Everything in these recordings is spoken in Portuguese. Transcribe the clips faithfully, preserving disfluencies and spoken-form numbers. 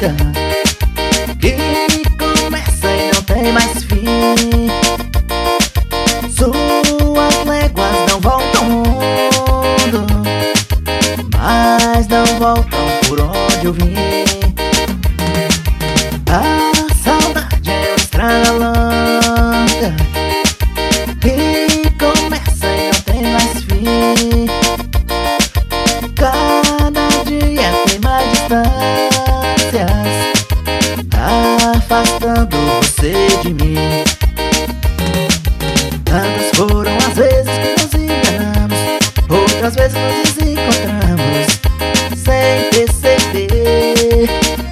que começa e não tem mais fim. Suas léguas não voltam mundo, mas não voltam por onde eu vim. A saudade é uma estrada longa que começa e não tem mais fim. Cada dia tem mais distâncias, afastando você de mim. Tantas foram as vezes que nos enganamos, outras vezes nos desencontramos sem perceber.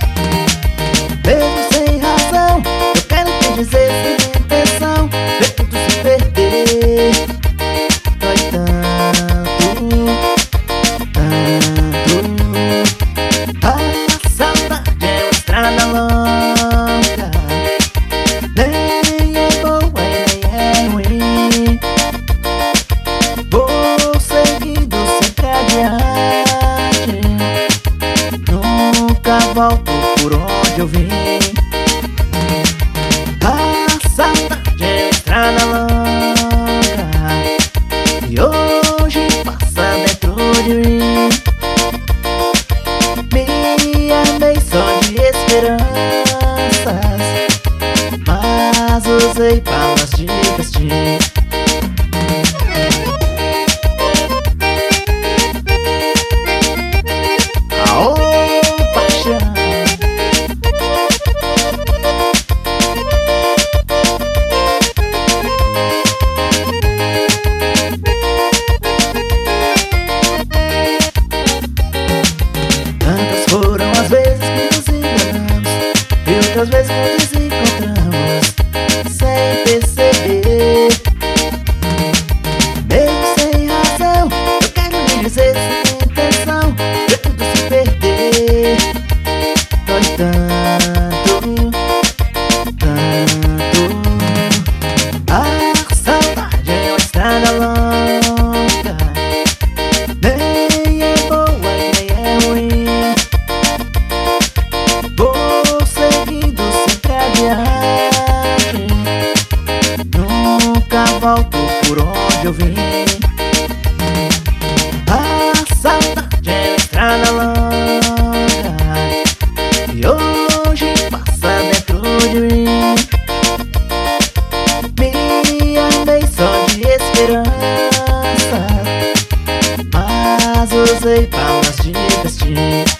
Mesmo sem razão, eu quero te dizer sem intenção, ver tudo se perder. Dói tanto, tanto. A saudade é uma estrada longa, nem é boa e nem é ruim. Vou seguindo sempre adiante, nunca volto por onde eu vim. A saudade é uma estrada longa e hoje passa dentro de mim. Me amei só de esperanças, mas usei palavras de vestir. Aô, paixão. Tantas foram as vezes que nos enganamos e outras vezes nos desencontramos sem perceber. Mesmo sem razão, eu quero lhe dizer sem intenção, ver tudo se perder. Dói tanto, tanto. A saudade é uma estrada longa, nem é boa e nem é ruim. Vou seguindo sempre adiante, nunca volto por onde eu vim. A saudade é uma estrada longa e hoje passa dentro de mim. Me amei só de esperança, mas usei palavras de vestir.